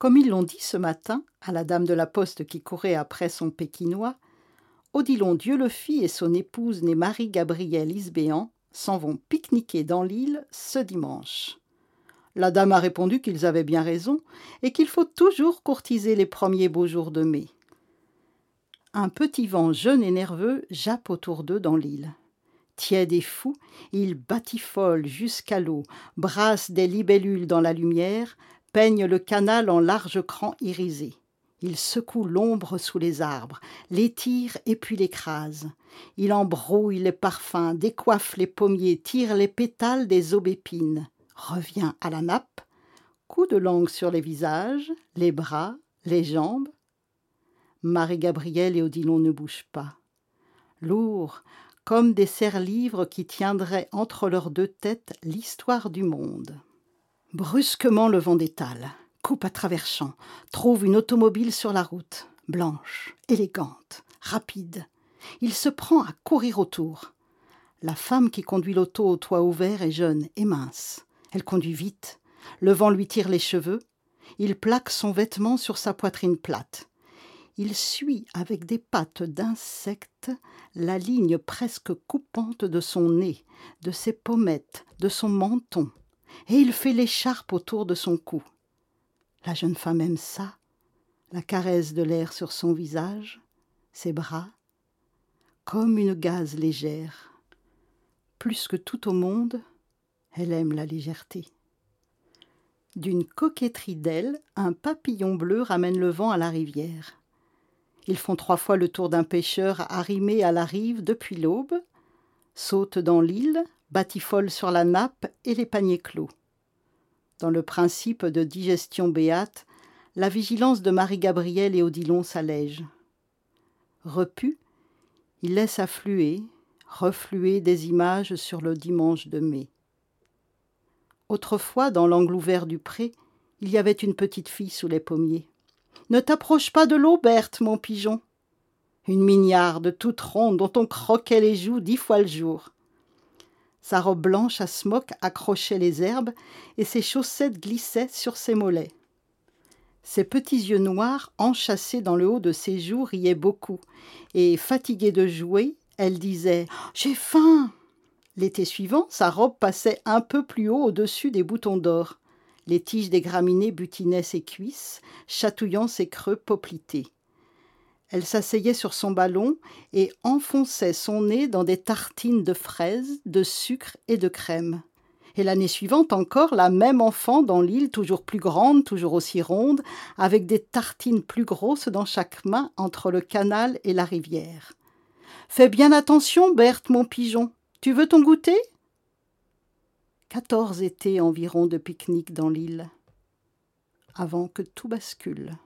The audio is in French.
Comme ils l'ont dit ce matin à la dame de la poste qui courait après son Pékinois, Odilon Dieulefit et son épouse née Marie-Gabrielle Isbéan s'en vont pique-niquer dans l'île ce dimanche. La dame a répondu qu'ils avaient bien raison et qu'il faut toujours courtiser les premiers beaux jours de mai. Un petit vent jeune et nerveux jappe autour d'eux dans l'île. Tiède et fou, il batifole jusqu'à l'eau, brasse des libellules dans la lumière, peigne le canal en larges crans irisés. Il secoue l'ombre sous les arbres, l'étire et puis l'écrase. Il embrouille les parfums, décoiffe les pommiers, tire les pétales des aubépines, revient à la nappe, coup de langue sur les visages, les bras, les jambes. Marie-Gabrielle et Odilon ne bougent pas. Lourds, comme des serre-livres qui tiendraient entre leurs deux têtes l'histoire du monde. Brusquement, le vent détale, coupe à travers champs, trouve une automobile sur la route, blanche, élégante, rapide. Il se prend à courir autour. La femme qui conduit l'auto au toit ouvert est jeune et mince. Elle conduit vite. Le vent lui tire les cheveux. Il plaque son vêtement sur sa poitrine plate. Il suit avec des pattes d'insecte la ligne presque coupante de son nez, de ses pommettes, de son menton, et il fait l'écharpe autour de son cou. La jeune femme aime ça, la caresse de l'air sur son visage, ses bras, comme une gaze légère. Plus que tout au monde, elle aime la légèreté. D'une coquetterie d'aile, un papillon bleu ramène le vent à la rivière. Ils font 3 fois le tour d'un pêcheur arrimé à la rive depuis l'aube, sautent dans l'île, batifolent sur la nappe et les paniers clos. Dans le principe de digestion béate, la vigilance de Marie-Gabrielle et Odilon s'allège. Repus, ils laissent affluer, refluer des images sur le dimanche de mai. Autrefois, dans l'angle ouvert du pré, il y avait une petite fille sous les pommiers. « Ne t'approche pas de l'eau, Berthe, mon pigeon !» Une mignarde toute ronde dont on croquait les joues 10 fois le jour. Sa robe blanche à smock accrochait les herbes et ses chaussettes glissaient sur ses mollets. Ses petits yeux noirs enchâssés dans le haut de ses joues riaient beaucoup et, fatiguée de jouer, elle disait « J'ai faim !» L'été suivant, sa robe passait un peu plus haut au-dessus des boutons d'or. Les tiges des graminées butinaient ses cuisses, chatouillant ses creux poplités. Elle s'asseyait sur son ballon et enfonçait son nez dans des tartines de fraises, de sucre et de crème. Et l'année suivante encore, la même enfant dans l'île, toujours plus grande, toujours aussi ronde, avec des tartines plus grosses dans chaque main entre le canal et la rivière. « Fais bien attention, Berthe, mon pigeon. Tu veux ton goûter ?» 14 étés environ de pique-nique dans l'île, avant que tout bascule.